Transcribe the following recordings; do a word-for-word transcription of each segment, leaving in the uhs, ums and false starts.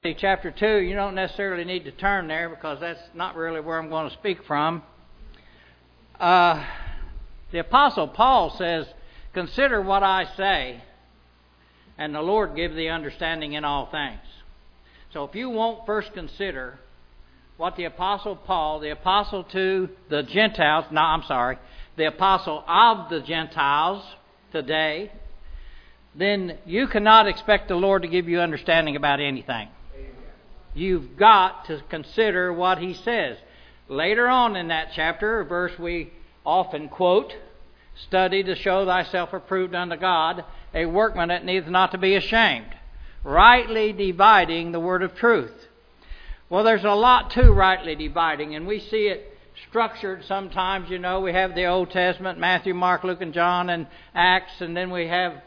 Chapter two, you don't necessarily need to turn there because that's not really where I'm going to speak from. Uh, the Apostle Paul says, "Consider what I say, and the Lord give thee understanding in all things." So if you won't first consider what the Apostle Paul, the Apostle to the Gentiles, no, I'm sorry, the Apostle of the Gentiles today, then you cannot expect the Lord to give you understanding about anything. You've got to consider what he says. Later on in that chapter, a verse we often quote, "Study to show thyself approved unto God, a workman that needeth not to be ashamed, rightly dividing the word of truth." Well, there's a lot to rightly dividing, and we see it structured sometimes. You know, we have the Old Testament, Matthew, Mark, Luke, and John, and Acts, and then we have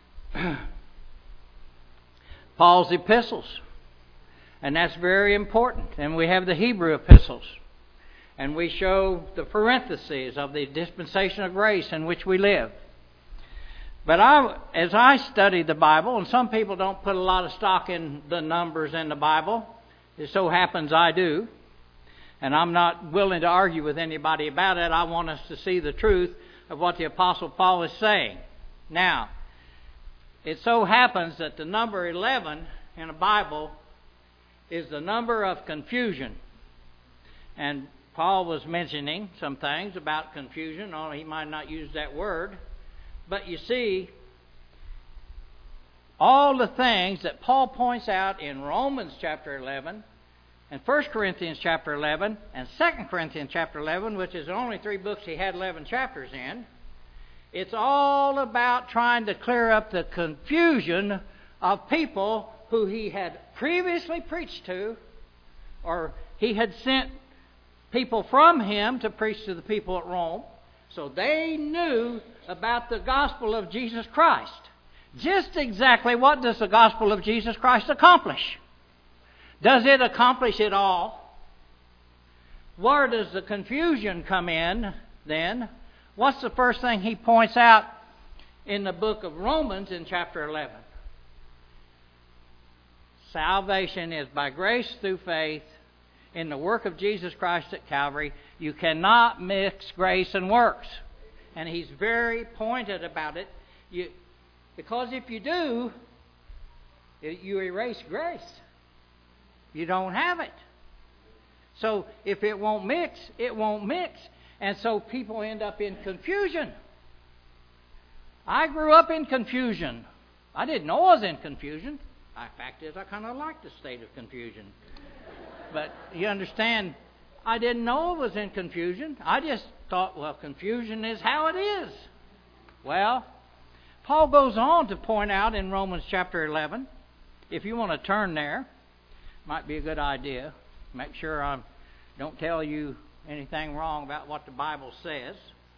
Paul's epistles. And that's very important. And we have the Hebrew epistles. And we show the parentheses of the dispensation of grace in which we live. But I, as I study the Bible, and some people don't put a lot of stock in the numbers in the Bible, it so happens I do. And I'm not willing to argue with anybody about it. I want us to see the truth of what the Apostle Paul is saying. Now, it so happens that the number eleven in the Bible is the number of confusion. And Paul was mentioning some things about confusion, although he might not use that word. But you see, all the things that Paul points out in Romans chapter eleven, and First Corinthians chapter eleven, and Second Corinthians chapter eleven, which is the only three books he had eleven chapters in, it's all about trying to clear up the confusion of people who he had previously preached to, or he had sent people from him to preach to the people at Rome. So they knew about the gospel of Jesus Christ. Just exactly what does the gospel of Jesus Christ accomplish? Does it accomplish it all? Where does the confusion come in then? What's the first thing he points out in the book of Romans in chapter eleven? Salvation is by grace through faith in the work of Jesus Christ at Calvary. You cannot mix grace and works. And he's very pointed about it. You, because if you do, you erase grace. You don't have it. So if it won't mix, it won't mix. And so people end up in confusion. I grew up in confusion. I didn't know I was in confusion. The fact is, I kind of like the state of confusion. But you understand, I didn't know I was in confusion. I just thought, well, confusion is how it is. Well, Paul goes on to point out in Romans chapter eleven, if you want to turn there, might be a good idea. Make sure I don't tell you anything wrong about what the Bible says.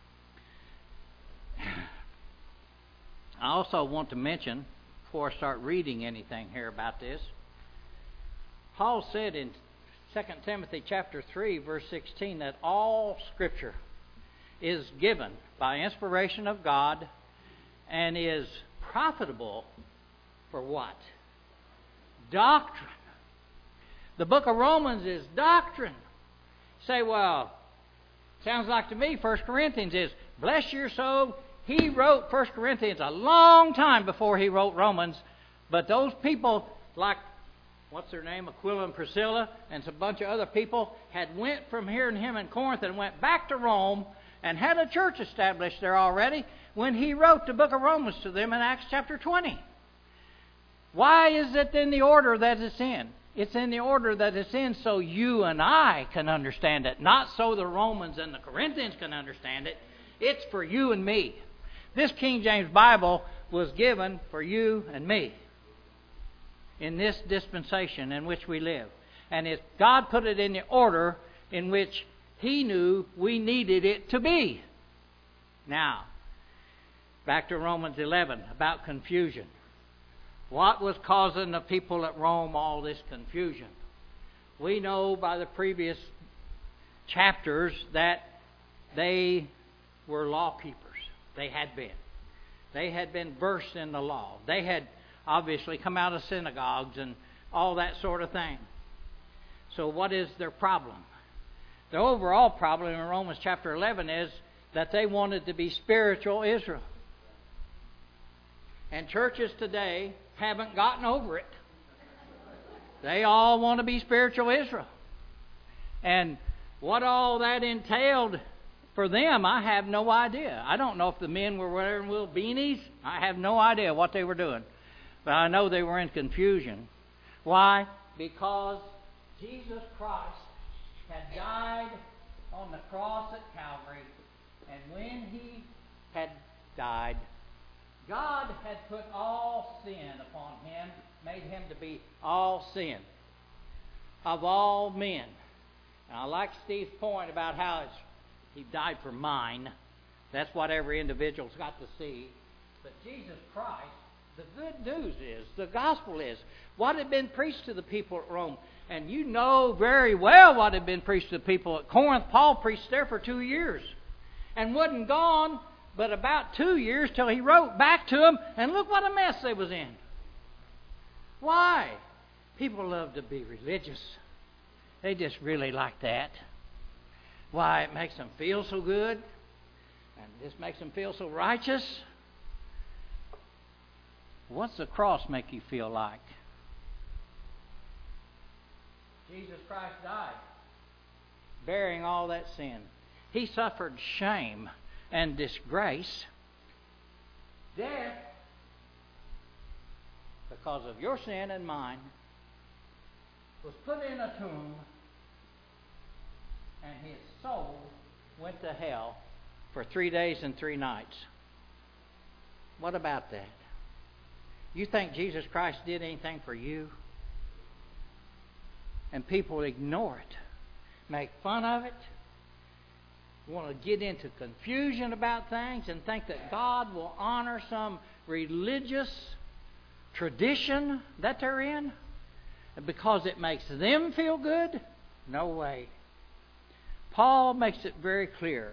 I also want to mention, before I start reading anything here about this, Paul said in Second Timothy chapter three, verse sixteen, that all Scripture is given by inspiration of God and is profitable for what? Doctrine. The book of Romans is doctrine. Say, well, sounds like to me First Corinthians is. Bless your soul. He wrote First Corinthians a long time before he wrote Romans. But those people, like, what's their name, Aquila and Priscilla, and a bunch of other people, had went from hearing him in Corinth and went back to Rome and had a church established there already when he wrote the book of Romans to them in Acts chapter twenty. Why is it in the order that it's in? It's in the order that it's in so you and I can understand it, not so the Romans and the Corinthians can understand it. It's for you and me. This King James Bible was given for you and me in this dispensation in which we live. And it, God put it in the order in which He knew we needed it to be. Now, back to Romans eleven about confusion. What was causing the people at Rome all this confusion? We know by the previous chapters that they were law keepers. They had been. They had been versed in the law. They had obviously come out of synagogues and all that sort of thing. So what is their problem? The overall problem in Romans chapter eleven is that they wanted to be spiritual Israel. And churches today haven't gotten over it. They all want to be spiritual Israel. And what all that entailed for them, I have no idea. I don't know if the men were wearing little beanies. I have no idea what they were doing. But I know they were in confusion. Why? Because Jesus Christ had died on the cross at Calvary. And when He had died, God had put all sin upon Him, made Him to be all sin of all men. And I like Steve's point about how it's, He died for mine. That's what every individual's got to see. But Jesus Christ, the good news is, the gospel is, what had been preached to the people at Rome. And you know very well what had been preached to the people at Corinth. Paul preached there for two years. And wasn't gone but about two years till he wrote back to them. And look what a mess they was in. Why? People love to be religious. They just really like that. Why? It makes them feel so good. And this makes them feel so righteous. What's the cross make you feel like? Jesus Christ died, bearing all that sin. He suffered shame and disgrace, death, because of your sin and mine, was put in a tomb, and His soul went to hell for three days and three nights. What about that? You think Jesus Christ did anything for you? And people ignore it, make fun of it, want to get into confusion about things and think that God will honor some religious tradition that they're in because it makes them feel good? No way. Paul makes it very clear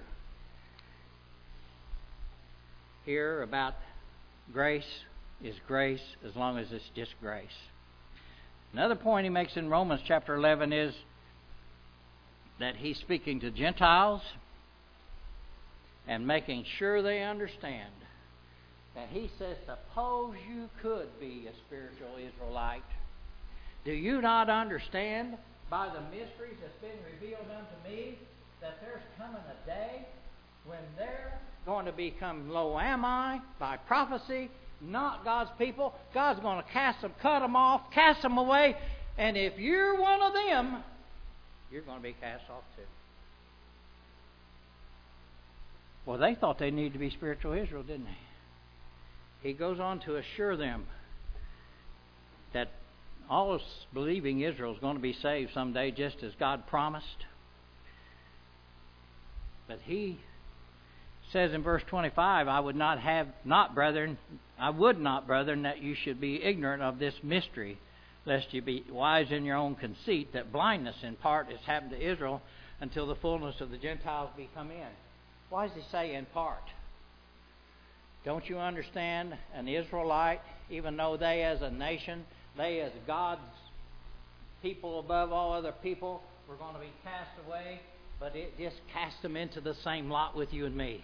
here about grace is grace as long as it's just grace. Another point he makes in Romans chapter eleven is that he's speaking to Gentiles and making sure they understand that he says, suppose you could be a spiritual Israelite. Do you not understand by the mysteries that's been revealed unto me that there's coming a day when they're going to become lo ami by prophecy, not God's people. God's going to cast them, cut them off, cast them away. And if you're one of them, you're going to be cast off too. Well, they thought they needed to be spiritual Israel, didn't they? He goes on to assure them that all of believing Israel is going to be saved someday, just as God promised. But he says in verse twenty-five, I would not have, not brethren, I would not, brethren, that you should be ignorant of this mystery, lest you be wise in your own conceit, that blindness in part has happened to Israel until the fullness of the Gentiles be come in. Why does he say in part? Don't you understand? An Israelite, even though they as a nation, they as God's people above all other people, were going to be cast away, but it just cast them into the same lot with you and me.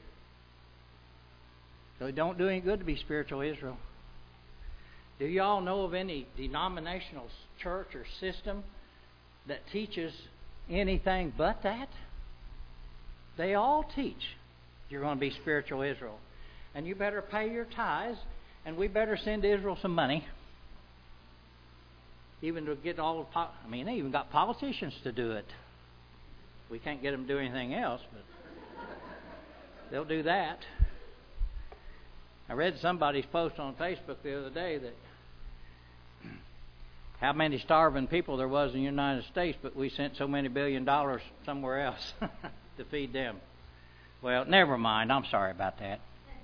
So it don't do any good to be spiritual Israel. Do you all know of any denominational church or system that teaches anything but that? They all teach you're going to be spiritual Israel. And you better pay your tithes, and we better send Israel some money. Even to get all the... Po- I mean, they even got politicians to do it. We can't get them to do anything else, but they'll do that. I read somebody's post on Facebook the other day that how many starving people there was in the United States, but we sent so many billion dollars somewhere else to feed them. Well, never mind. I'm sorry about that.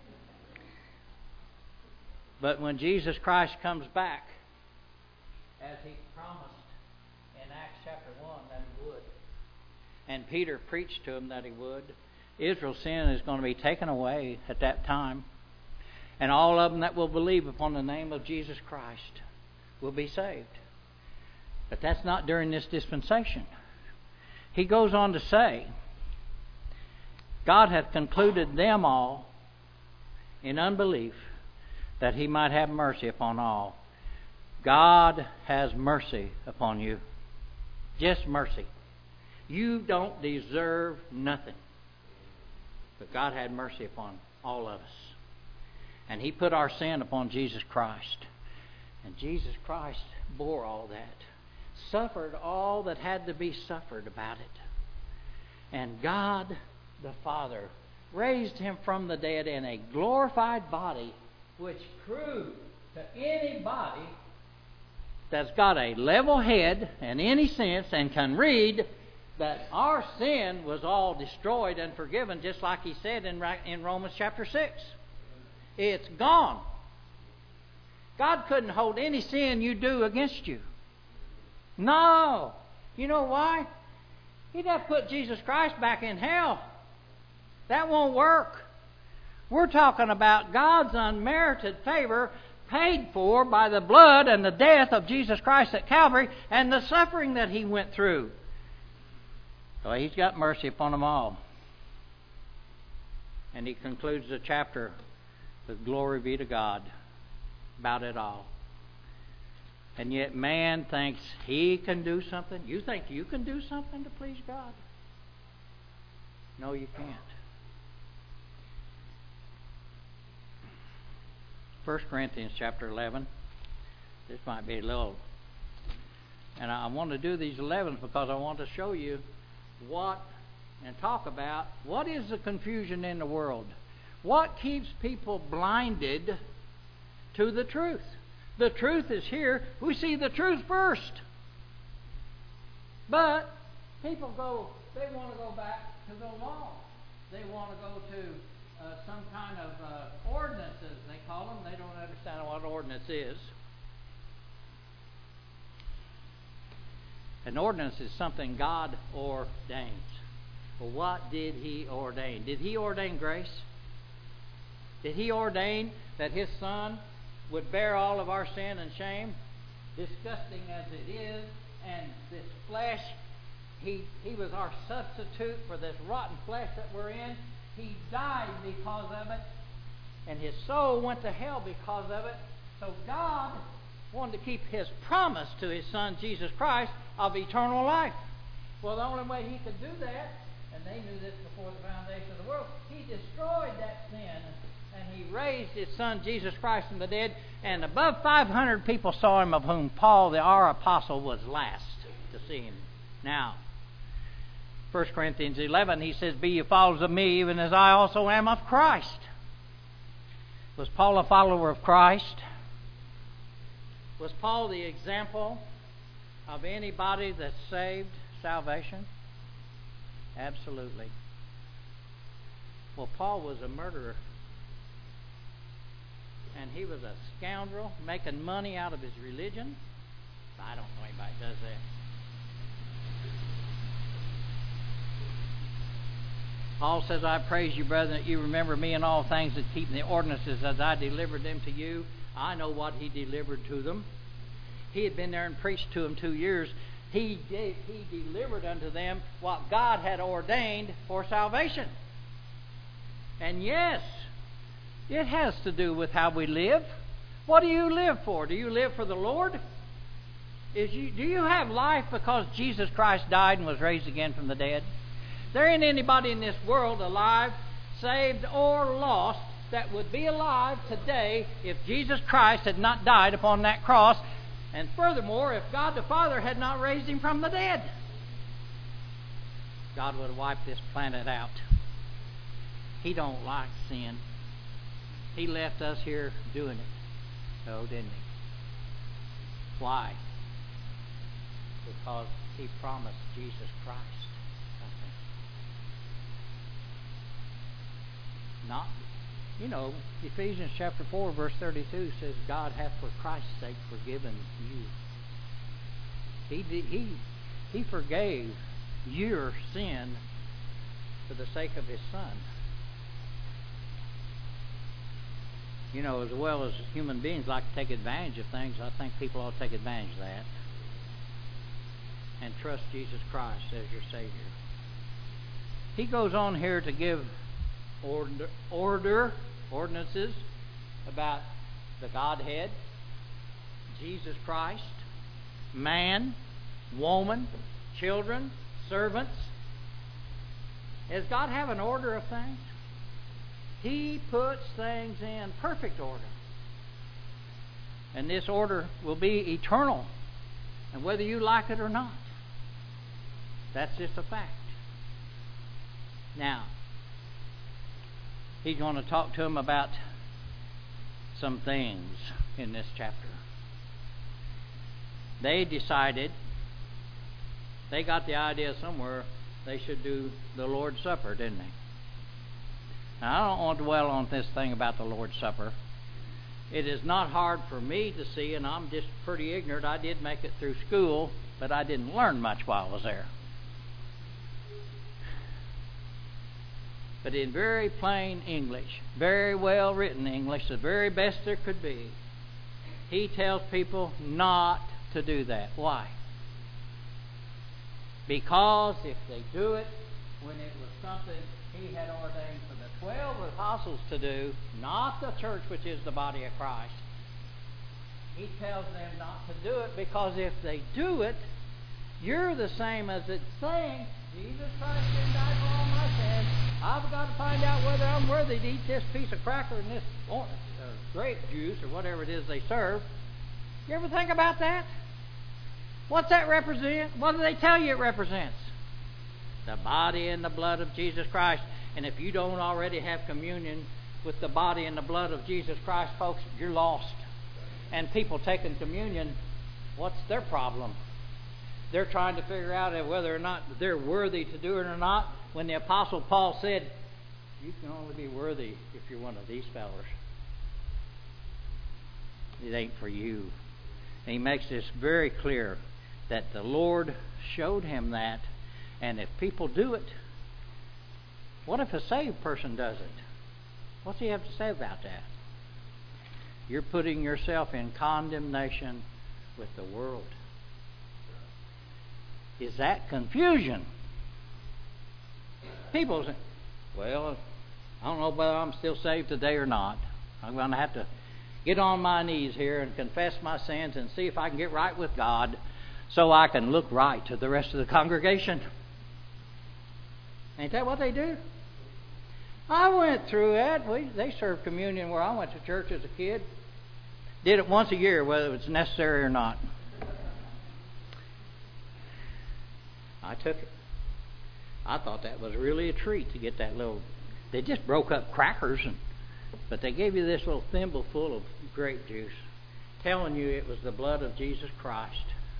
But when Jesus Christ comes back, as He promised in Acts chapter one that He would, and Peter preached to him that He would, Israel's sin is going to be taken away at that time. And all of them that will believe upon the name of Jesus Christ will be saved. But that's not during this dispensation. He goes on to say, God hath concluded them all in unbelief, that He might have mercy upon all. God has mercy upon you. Just mercy. You don't deserve nothing. But God had mercy upon all of us. And He put our sin upon Jesus Christ. And Jesus Christ bore all that. Suffered all that had to be suffered about it. And God the Father raised Him from the dead in a glorified body, which proved to anybody that's got a level head and any sense and can read that our sin was all destroyed and forgiven, just like He said in, in Romans chapter six. It's gone. God couldn't hold any sin you do against you. No. You know why? He'd have to put Jesus Christ back in hell. That won't work. We're talking about God's unmerited favor paid for by the blood and the death of Jesus Christ at Calvary and the suffering that He went through. So He's got mercy upon them all. And He concludes the chapter with glory be to God about it all. And yet man thinks he can do something. You think you can do something to please God? No, you can't. First Corinthians chapter eleven. This might be a little... And I want to do these elevens because I want to show you what and talk about what is the confusion in the world. What keeps people blinded to the truth? The truth is here. We see the truth first. But people go, they want to go back to the law. They want to go to uh, some kind of uh, ordinances, they call them. They don't understand what an ordinance is. An ordinance is something God ordains. Well, what did He ordain? Did He ordain grace? Did He ordain that His Son would bear all of our sin and shame, disgusting as it is, and this flesh, he, he was our substitute for this rotten flesh that we're in. He died because of it, and His soul went to hell because of it. So God wanted to keep His promise to His Son, Jesus Christ, of eternal life. Well, the only way He could do that, and they knew this before the foundation of the world, He destroyed that sin. And He raised His Son, Jesus Christ, from the dead. And above five hundred people saw Him, of whom Paul, the our apostle, was last to see Him. Now, First Corinthians eleven, he says, be ye followers of me, even as I also am of Christ. Was Paul a follower of Christ? Was Paul the example of anybody that saved salvation? Absolutely. Well, Paul was a murderer. And he was a scoundrel making money out of his religion. I don't know anybody that does that. Paul says, I praise you, brethren, that you remember me in all things and keep the ordinances as I delivered them to you. I know what he delivered to them. He had been there and preached to them two years. He did, he delivered unto them what God had ordained for salvation. And yes, it has to do with how we live. What do you live for? Do you live for the Lord? Is you, do you have life because Jesus Christ died and was raised again from the dead? There ain't anybody in this world alive, saved or lost, that would be alive today if Jesus Christ had not died upon that cross. And furthermore, if God the Father had not raised Him from the dead. God would have wiped this planet out. He don't like sin. He left us here doing it. Oh, didn't He? Why? Because He promised Jesus Christ something. Not, you know, Ephesians chapter four, verse thirty-two says, God hath for Christ's sake forgiven you. He did, He He forgave your sin for the sake of His Son. You know, as well as human beings like to take advantage of things, I think people ought to take advantage of that. and trust Jesus Christ as your Savior. He goes on here to give order, order ordinances about the Godhead, Jesus Christ, man, woman, children, servants. Does God have an order of things? He puts things in perfect order. And this order will be eternal. And whether you like it or not, that's just a fact. Now, he's going to talk to them about some things in this chapter. They decided, they got the idea somewhere they should do the Lord's Supper, didn't they? Now, I don't want to dwell on this thing about the Lord's Supper. It is not hard for me to see, and I'm just pretty ignorant. I did make it through school, but I didn't learn much while I was there. But in very plain English, very well written English, the very best there could be, he tells people not to do that. Why? Because if they do it when it was something he had ordained for the twelve apostles to do, not the church, which is the body of Christ, he tells them not to do it, because if they do it, you're the same as it's saying, Jesus Christ didn't die for all my sins. I've got to find out whether I'm worthy to eat this piece of cracker and this uh, grape juice or whatever it is they serve. You ever think about that? What's that represent? What do they tell you it represents? The body and the blood of Jesus Christ. And if you don't already have communion with the body and the blood of Jesus Christ, folks, you're lost. And people taking communion, what's their problem? They're trying to figure out whether or not they're worthy to do it or not, when the Apostle Paul said, you can only be worthy if you're one of these fellas. It ain't for you. And he makes this very clear that the Lord showed him that, and if people do it, what if a saved person does it? What's he have to say about that? You're putting yourself in condemnation with the world. Is that confusion? People say, well, I don't know whether I'm still saved today or not. I'm going to have to get on my knees here and confess my sins and see if I can get right with God so I can look right to the rest of the congregation. Ain't that what they do? I went through it. We, they served communion where I went to church as a kid. Did it once a year, whether it was necessary or not. I took it. I thought that was really a treat to get that little... They just broke up crackers, and but they gave you this little thimble full of grape juice, telling you it was the blood of Jesus Christ.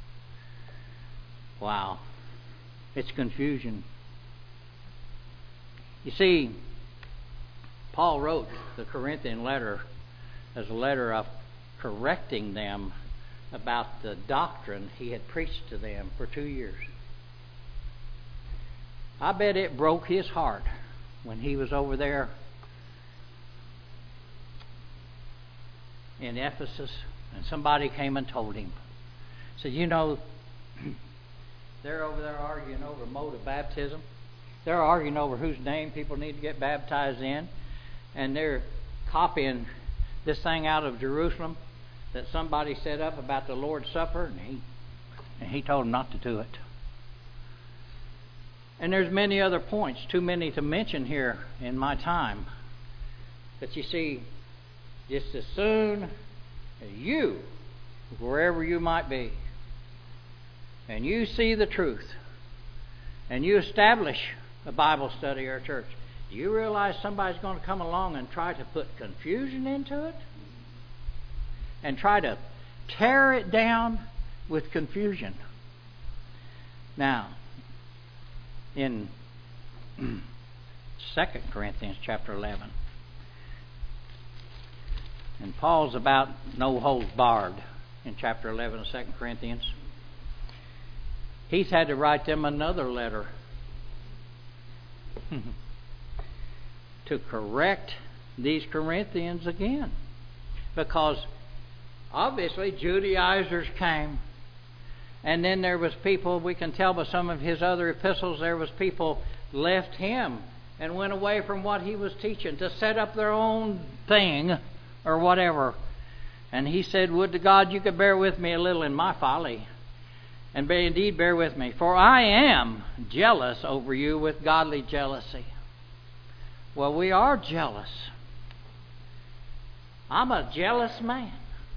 Wow. It's confusion. You see, Paul wrote the Corinthian letter as a letter of correcting them about the doctrine he had preached to them for two years. I bet it broke his heart when he was over there in Ephesus and somebody came and told him. Said, you know, they're over there arguing over mode of baptism. They're arguing over whose name people need to get baptized in. And they're copying this thing out of Jerusalem that somebody set up about the Lord's Supper. And he, and he told them not to do it. And there's many other points, too many to mention here in my time. But you see, just as soon as you, wherever you might be, and you see the truth, and you establish a Bible study or a church, do you realize somebody's going to come along and try to put confusion into it? And try to tear it down with confusion. Now, in Second Corinthians chapter eleven, and Paul's about no holds barred in chapter eleven of Second Corinthians. He's had to write them another letter to correct these Corinthians again, because obviously Judaizers came And then there was people, we can tell by some of his other epistles, there was people left him and went away from what he was teaching to set up their own thing or whatever. And he said, would to God you could bear with me a little in my folly. And be, indeed bear with me, for I am jealous over you with godly jealousy. Well, we are jealous. I'm a jealous man.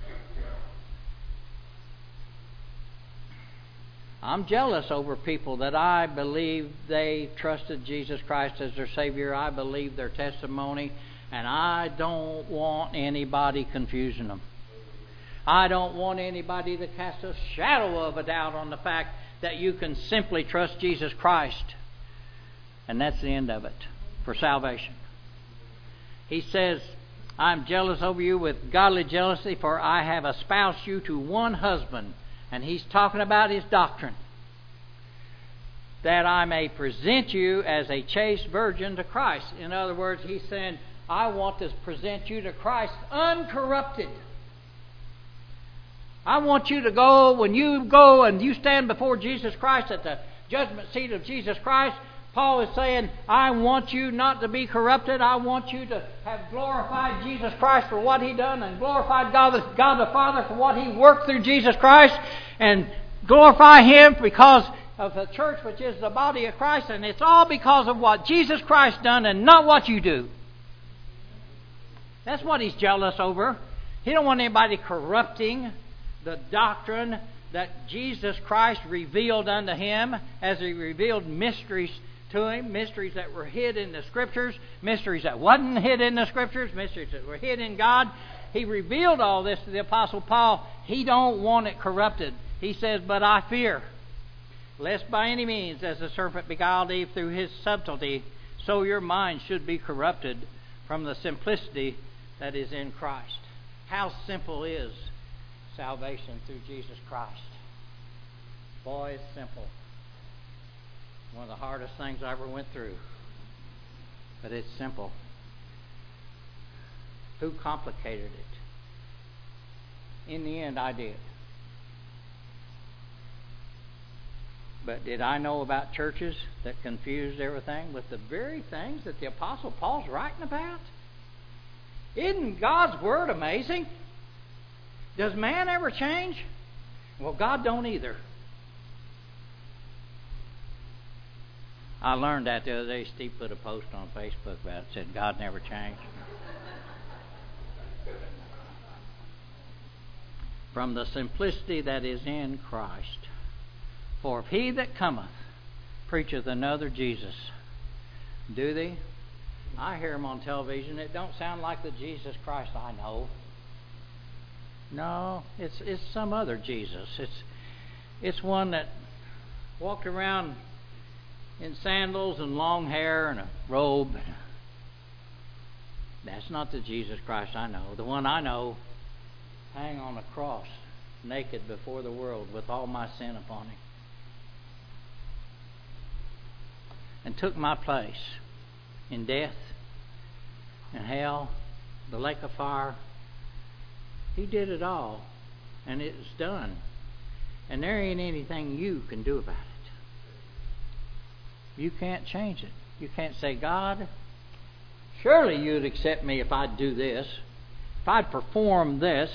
I'm jealous over people that I believe they trusted Jesus Christ as their Savior. I believe their testimony, and I don't want anybody confusing them. I don't want anybody to cast a shadow of a doubt on the fact that you can simply trust Jesus Christ. And that's the end of it for salvation. He says, I'm jealous over you with godly jealousy, for I have espoused you to one husband. And he's talking about his doctrine. That I may present you as a chaste virgin to Christ. In other words, he's saying, I want to present you to Christ uncorrupted. I want you to go, when you go and you stand before Jesus Christ at the judgment seat of Jesus Christ, Paul is saying, I want you not to be corrupted. I want you to have glorified Jesus Christ for what He done, and glorified God the, God the Father for what He worked through Jesus Christ, and glorify Him because of the church, which is the body of Christ. And it's all because of what Jesus Christ done and not what you do. That's what He's jealous over. He don't want anybody corrupting the doctrine that Jesus Christ revealed unto Him, as He revealed mysteries to Him, mysteries that were hid in the Scriptures, mysteries that wasn't hid in the Scriptures, mysteries that were hid in God. He revealed all this to the Apostle Paul. He don't want it corrupted. He says, but I fear, lest by any means, as the serpent beguiled Eve through his subtlety, so your mind should be corrupted from the simplicity that is in Christ. How simple is salvation through Jesus Christ? Boy, it's simple. One of the hardest things I ever went through. But it's simple. Who complicated it? In the end, I did. But did I know about churches that confused everything with the very things that the Apostle Paul's writing about? Isn't God's Word amazing? Does man ever change? Well, God don't either. I learned that the other day. Steve put a post on Facebook about it. Said God never changed. From the simplicity that is in Christ. For if he that cometh preacheth another Jesus, do they? I hear him on television. It don't sound like the Jesus Christ I know. No, it's it's some other Jesus. It's it's one that walked around in sandals and long hair and a robe. That's not the Jesus Christ I know. The one I know hang on a cross, naked before the world, with all my sin upon him, and took my place in death and hell, the lake of fire. He did it all, and it's done. And there ain't anything you can do about it. You can't change it. You can't say, God, surely you'd accept me if I'd do this, if I'd perform this.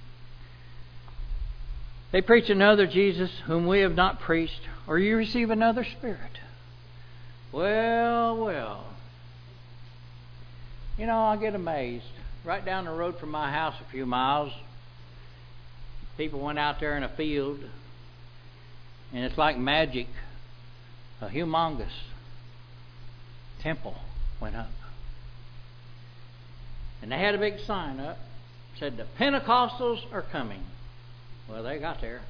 They preach another Jesus whom we have not preached, or you receive another spirit. Well, well. You know, I get amazed. Right down the road from my house a few miles, people went out there in a field, and it's like magic. A humongous temple went up. And they had a big sign up. Said, the Pentecostals are coming. Well, they got there.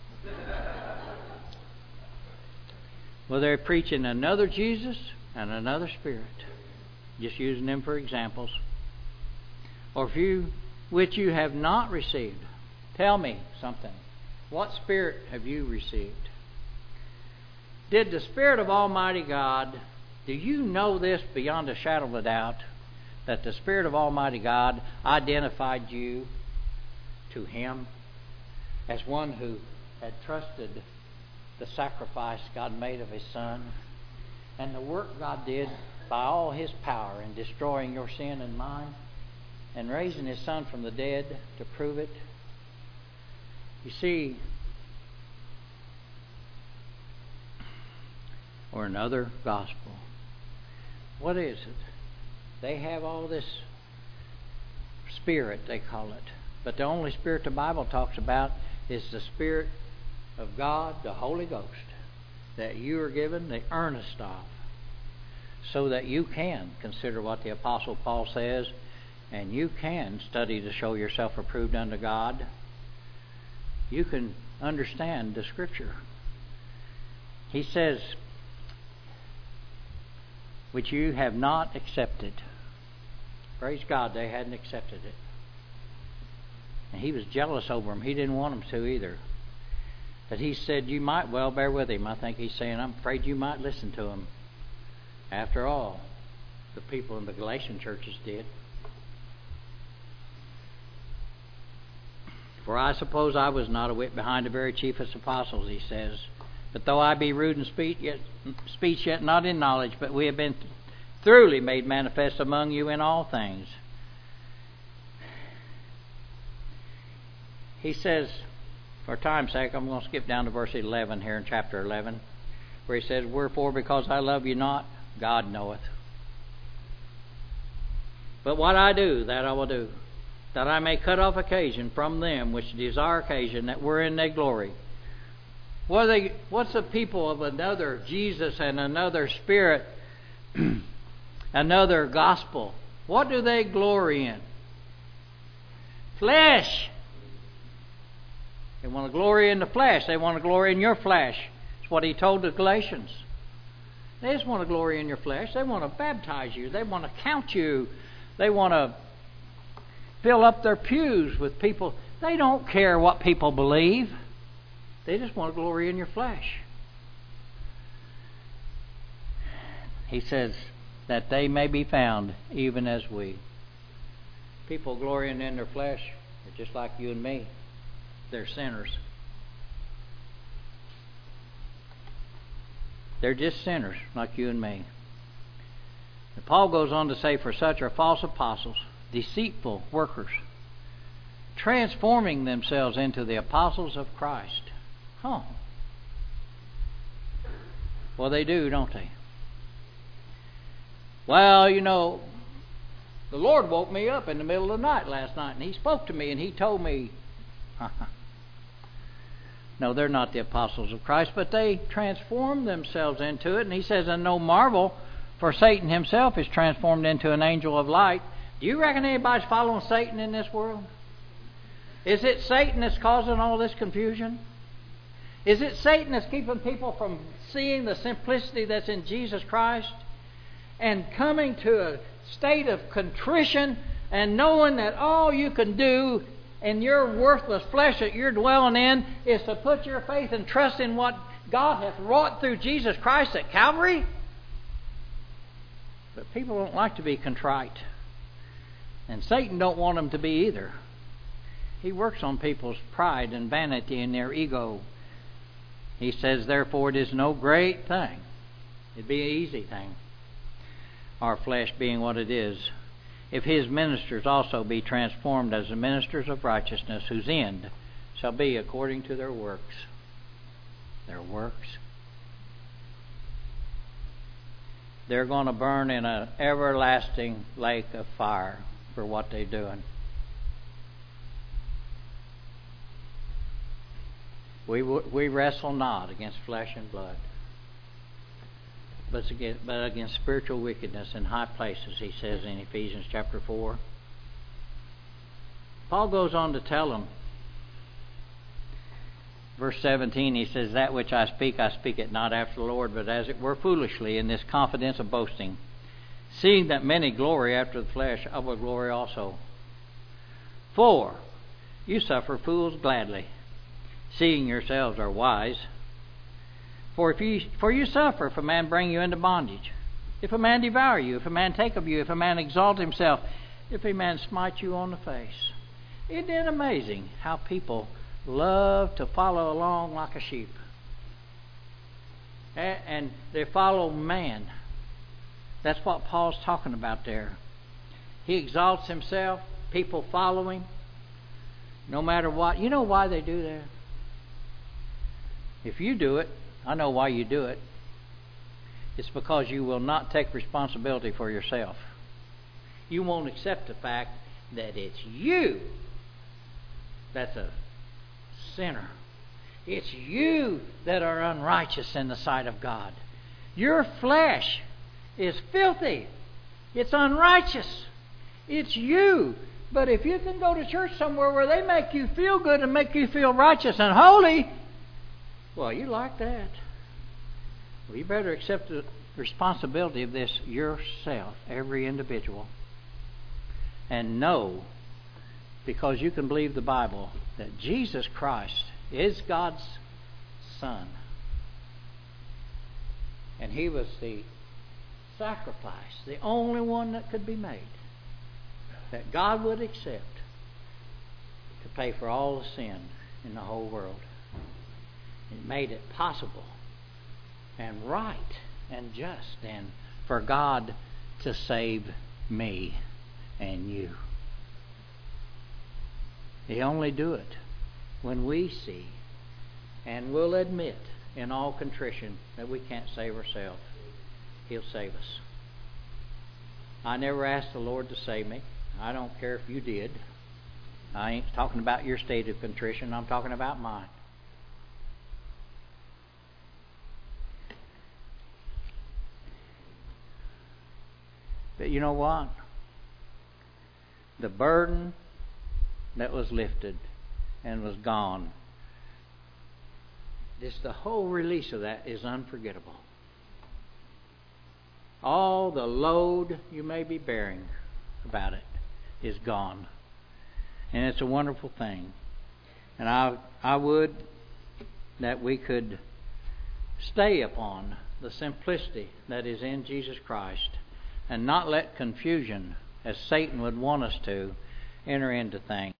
Well, they're preaching another Jesus and another spirit. Just using them for examples. Or if you, which you have not received, tell me something. What spirit have you received? Did the Spirit of Almighty God, do you know this beyond a shadow of a doubt, that the Spirit of Almighty God identified you to Him as one who had trusted the sacrifice God made of His Son and the work God did by all His power in destroying your sin and mine and raising His Son from the dead to prove it. You see, or another gospel. What is it? They have all this spirit, they call it. But the only spirit the Bible talks about is the Spirit of God, the Holy Ghost, that you are given the earnest of, so that you can consider what the Apostle Paul says, and you can study to show yourself approved unto God. You can understand the Scripture. He says, which you have not accepted. Praise God, they hadn't accepted it. And He was jealous over them. He didn't want them to either. But He said, you might well bear with Him. I think He's saying, I'm afraid you might listen to Him. After all, the people in the Galatian churches did. For I suppose I was not a whit behind the very chiefest apostles, he says. But though I be rude in speech, yet, speech, yet not in knowledge, but we have been thoroughly made manifest among you in all things. He says, for time's sake, I'm going to skip down to verse eleven here in chapter eleven, where he says, wherefore, because I love you not, God knoweth. But what I do, that I will do, that I may cut off occasion from them which desire occasion, that we're in their glory. What are they, what's the people of another Jesus and another Spirit, another gospel? What do they glory in? Flesh. They want to glory in the flesh. They want to glory in your flesh. That's what he told the Galatians. They just want to glory in your flesh. They want to baptize you. They want to count you. They want to fill up their pews with people. They don't care what people believe. They just want to glory in your flesh. He says that they may be found even as we. People glorying in their flesh are just like you and me. They're sinners. They're just sinners like you and me. And Paul goes on to say, for such are false apostles, deceitful workers, transforming themselves into the apostles of Christ. Huh. Well, they do, don't they? Well, you know, the Lord woke me up in the middle of the night last night, and He spoke to me, and He told me. No, they're not the apostles of Christ, but they transform themselves into it. And he says, and no marvel, for Satan himself is transformed into an angel of light. Do you reckon anybody's following Satan in this world? Is it Satan that's causing all this confusion? Is it Satan that's keeping people from seeing the simplicity that's in Jesus Christ and coming to a state of contrition and knowing that all you can do in your worthless flesh that you're dwelling in is to put your faith and trust in what God hath wrought through Jesus Christ at Calvary? But people don't like to be contrite. And Satan don't want them to be either. He works on people's pride and vanity and their ego. He says, therefore, it is no great thing. It'd be an easy thing. Our flesh being what it is. If His ministers also be transformed as the ministers of righteousness, whose end shall be according to their works. Their works. They're going to burn in an everlasting lake of fire for what they're doing. We we wrestle not against flesh and blood, but against, but against spiritual wickedness in high places, he says in Ephesians chapter four. Paul goes on to tell them, verse seventeen, he says, that which I speak, I speak it not after the Lord, but as it were foolishly, in this confidence of boasting. Seeing that many glory after the flesh, I will glory also. For you suffer fools gladly, seeing yourselves are wise. For if you for you suffer if a man bring you into bondage, if a man devour you, if a man take of you, if a man exalt himself, if a man smite you on the face. Isn't it amazing how people love to follow along like a sheep. And they follow man. That's what Paul's talking about there. He exalts himself. People follow him. No matter what. You know why they do that? If you do it, I know why you do it. It's because you will not take responsibility for yourself. You won't accept the fact that it's you that's a sinner. It's you that are unrighteous in the sight of God. Your flesh is filthy. It's unrighteous. It's you. But if you can go to church somewhere where they make you feel good and make you feel righteous and holy, well, you like that. Well, you better accept the responsibility of this yourself, every individual. And know, because you can believe the Bible, that Jesus Christ is God's Son. And He was the sacrifice, the only one that could be made, that God would accept to pay for all the sin in the whole world. It made it possible and right and just and for God to save me and you. He only do it when we see and will admit in all contrition that we can't save ourselves. He'll save us. I never asked the Lord to save me. I don't care if you did. I ain't talking about your state of contrition. I'm talking about mine. But you know what? The burden that was lifted and was gone, just the whole release of that is unforgettable. All the load you may be bearing about it is gone. And it's a wonderful thing. And I I would that we could stay upon the simplicity that is in Jesus Christ and not let confusion, as Satan would want us to, enter into things.